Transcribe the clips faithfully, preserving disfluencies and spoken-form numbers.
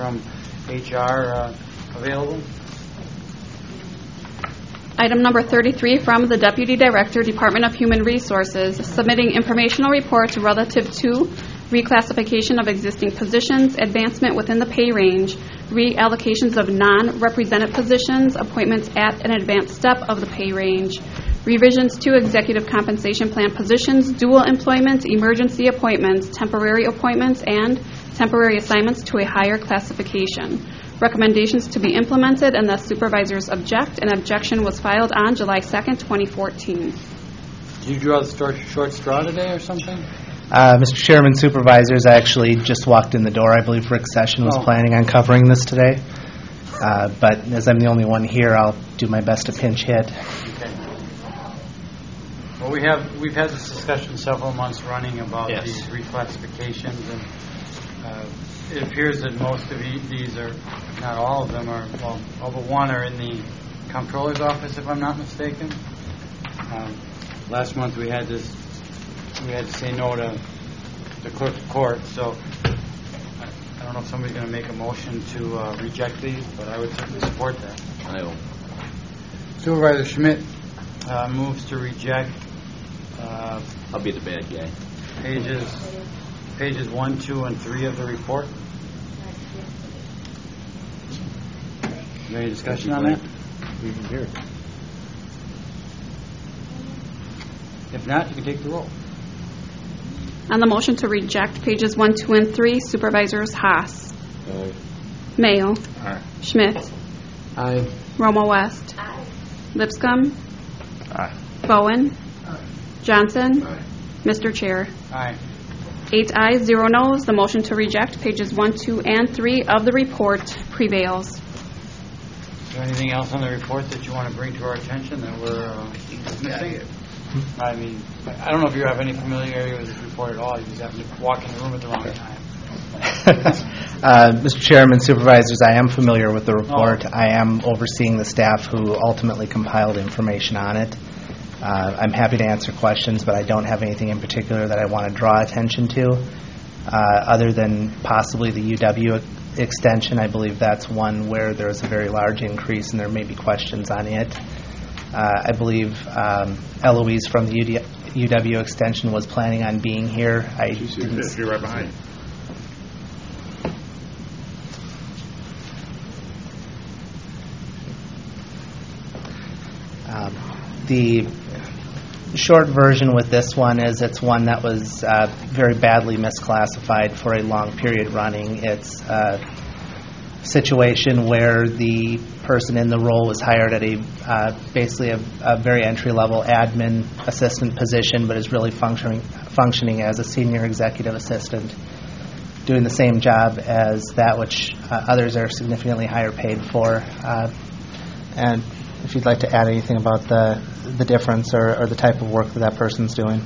from H R uh, available? Item number thirty-three from the Deputy Director, Department of Human Resources, submitting informational reports relative to reclassification of existing positions, advancement within the pay range, reallocations of non-represented positions, appointments at an advanced step of the pay range, revisions to executive compensation plan positions, dual employment, emergency appointments, temporary appointments, and temporary assignments to a higher classification. Recommendations to be implemented unless supervisors object. An objection was filed on July second, twenty fourteen. Did you draw the short, short straw today or something? Uh, Mister Chairman, Supervisors, I actually just walked in the door. I believe Rick Session was Oh. planning on covering this today. Uh, but as I'm the only one here, I'll do my best to pinch hit. Okay. Well, we have, we've had this discussion several months running about Yes. these reclassifications, and uh, it appears that most of e- these are, not all of them are, well, all but one are in the Comptroller's office, if I'm not mistaken. Um, last month we had this, we had to say no to the clerk of court, so I, I don't know if somebody's going to make a motion to uh, reject these, but I would certainly support that. I will. Supervisor Schmidt uh, moves to reject uh, I'll be the bad guy. pages pages one, two, and three of the report. Is there any discussion on that? We can hear it. If not, you can take the roll. On the motion to reject pages one, two, and three, Supervisors Haas, Aye. Mayo, Aye. Schmidt, Aye. Romo West, Lipscomb, Aye. Bowen, Johnson, Aye. Mister Chair. Aye. Eight ayes, zero noes. The motion to reject pages one, two, and three of the report prevails. Is there anything else on the report that you want to bring to our attention that we're uh, missing? I mean, I don't know if you have any familiarity with this report at all. You just happen to walk in the room at the wrong time. uh, Mister Chairman, Supervisors, I am familiar with the report. Oh. I am overseeing the staff who ultimately compiled information on it. Uh, I'm happy to answer questions, but I don't have anything in particular that I want to draw attention to, uh, other than possibly the U W extension. I believe that's one where there is a very large increase, and there may be questions on it. Uh, I believe um, Eloise from the U D- U W extension was planning on being here. I didn't s- You're right behind. Um, the short version with this one is it's one that was uh, very badly misclassified for a long period running. It's a situation where the person in the role was hired at a uh, basically a, a very entry-level admin assistant position, but is really functioning functioning as a senior executive assistant, doing the same job as that which uh, others are significantly higher paid for. Uh, and if you'd like to add anything about the the difference or, or the type of work that that person's doing.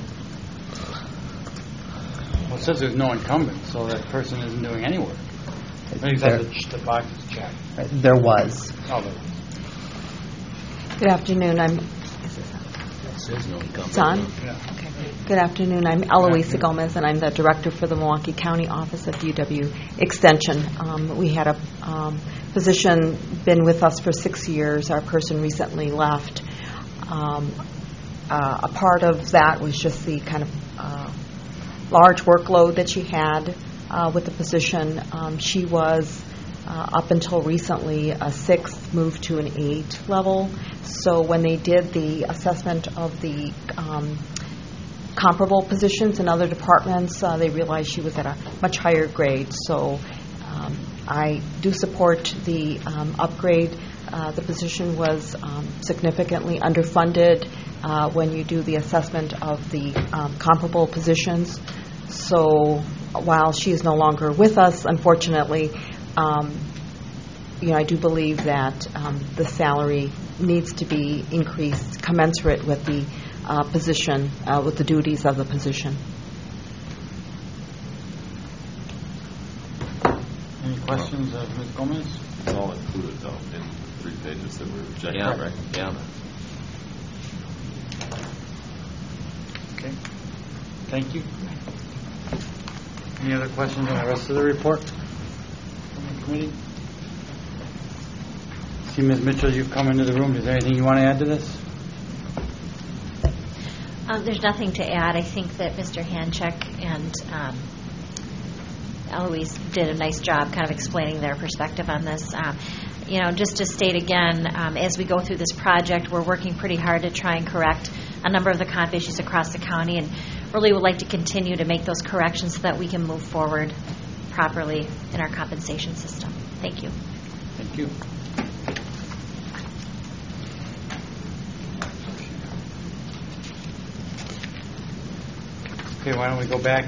Well, it says there's no incumbent, so that person isn't doing any work. I think There, that's the, the box is checked. there was. Oh, but Good afternoon. I'm Says no incumbent. it's on. yeah. Okay. Good afternoon. I'm Eloisa afternoon. Gomez, and I'm the director for the Milwaukee County Office of U W Extension. Um, we had a um, position been with us for six years. Our person recently left. Um, uh, a part of that was just the kind of uh, large workload that she had uh, with the position. Um, she was uh, up until recently a sixth, moved to an eight level. So when they did the assessment of the um, comparable positions in other departments, uh, they realized she was at a much higher grade. So um, I do support the um, upgrade. Uh, the position was um, significantly underfunded uh, when you do the assessment of the um, comparable positions. So while she is no longer with us, unfortunately, um, you know, I do believe that um, the salary needs to be increased commensurate with the uh, position, uh, with the duties of the position. Any questions of Miz Gomez? It's all included, though, in three pages that were rejected. Yeah, Right. yeah. Okay. Thank you. Any other questions on the rest of the report? Committee? See, Miz Mitchell, you've come into the room. Is there anything you want to add to this? Um, there's nothing to add. I think that Mister Hanchek and um, Eloise did a nice job kind of explaining their perspective on this. Um, you know, just to state again, um, as we go through this project, we're working pretty hard to try and correct a number of the comp issues across the county, and really would like to continue to make those corrections so that we can move forward properly in our compensation system. Thank you. Thank you. Okay, why don't we go back